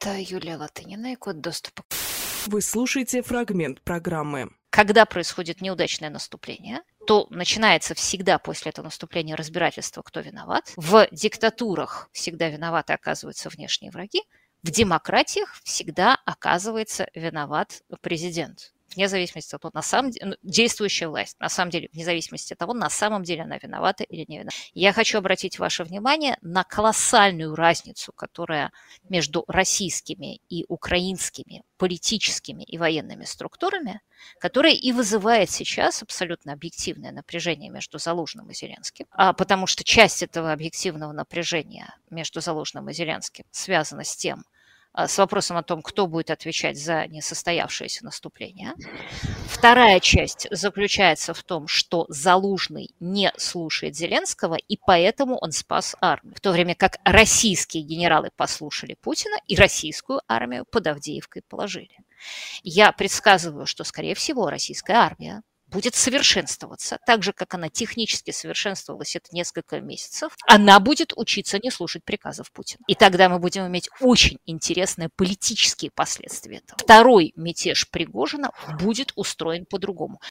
Это Юлия Латынина и код доступа. Вы слушаете фрагмент программы. Когда происходит неудачное наступление, то начинается всегда после этого наступления разбирательство, кто виноват. В диктатурах всегда виноваты оказываются внешние враги. В демократиях всегда оказывается виноват президент. Вне зависимости от того, на самом деле, действующая власть, на самом деле, вне зависимости от того, на самом деле она виновата или не виновата. Я хочу обратить ваше внимание на колоссальную разницу, которая между российскими и украинскими политическими и военными структурами, которая и вызывает сейчас абсолютно объективное напряжение между Залужным и Зеленским, потому что часть этого объективного напряжения между Залужным и Зеленским связана с вопросом о том, кто будет отвечать за несостоявшееся наступление. Вторая часть заключается в том, что Залужный не слушает Зеленского, и поэтому он спас армию. В то время как российские генералы послушали Путина и российскую армию под Авдеевкой положили. Я предсказываю, что, скорее всего, российская армия будет совершенствоваться, так же, как она технически совершенствовалась это несколько месяцев, она будет учиться не слушать приказов Путина. И тогда мы будем иметь очень интересные политические последствия этого. Второй мятеж Пригожина будет устроен по-другому.